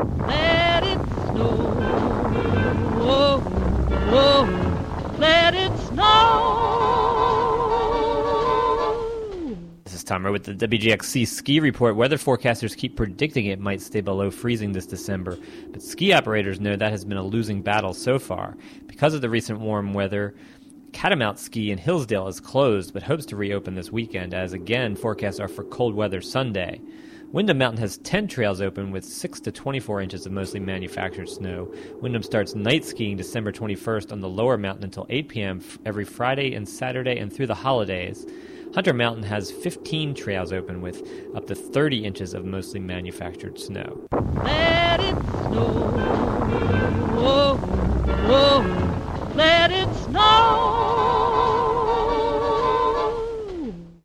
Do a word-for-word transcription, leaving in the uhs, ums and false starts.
Let it snow. Oh, oh, let it snow. This is Tom Rowe with the W G X C Ski Report. Weather forecasters keep predicting it might stay below freezing this December, but ski operators know that has been a losing battle so far. Because of the recent warm weather, Catamount Ski in Hillsdale is closed, but hopes to reopen this weekend, as again forecasts are for cold weather Sunday. Wyndham Mountain has ten trails open with six to twenty-four inches of mostly manufactured snow. Wyndham starts night skiing December twenty-first on the lower mountain until eight p.m. every Friday and Saturday and through the holidays. Hunter Mountain has fifteen trails open with up to thirty inches of mostly manufactured snow. Let it snow. Oh, oh, let it snow.